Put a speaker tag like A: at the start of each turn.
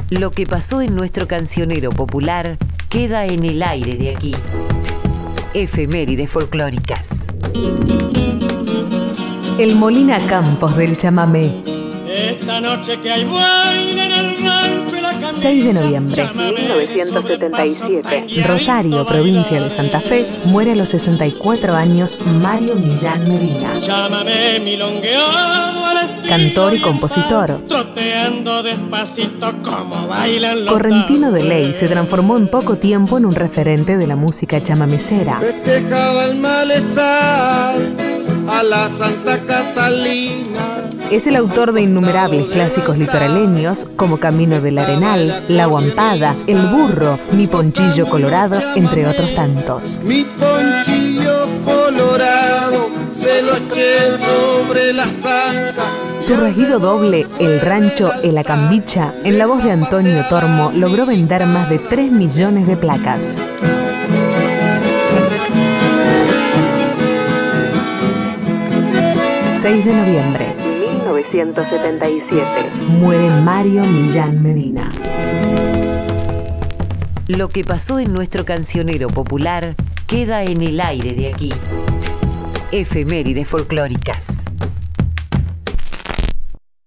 A: Lo que pasó en nuestro cancionero popular queda en el aire de aquí. Efemérides folclóricas.
B: El Molina Campos del chamamé.
C: Esta noche que hay baile en el rancho y la camisa,
B: 6 de noviembre, 1977. Rosario, provincia de Santa Fe, muere a los 64 años Mario Millán Medina.
C: Chámame milongueado al estilo
B: Cantor y compositor.
C: troteando despacito como bailan los
B: Correntino de Ley
C: tambores.
B: se transformó en poco tiempo en un referente de la música chamamecera.
D: Festejaba el malezal a la Santa Catalina.
B: Es el autor de innumerables clásicos litoraleños como Camino del Arenal, La Guampada, El Burro, Mi Ponchillo Colorado, entre otros tantos.
D: Mi ponchillo colorado se lo eché sobre la zanja.
B: Su regido doble, El Rancho El Acambicha, en la voz de Antonio Tormo, logró vender más de 3 millones de placas. ...6 de noviembre, 1977... muere Mario Millán Medina.
A: Lo que pasó en nuestro cancionero popular queda en el aire de aquí. Efemérides folclóricas.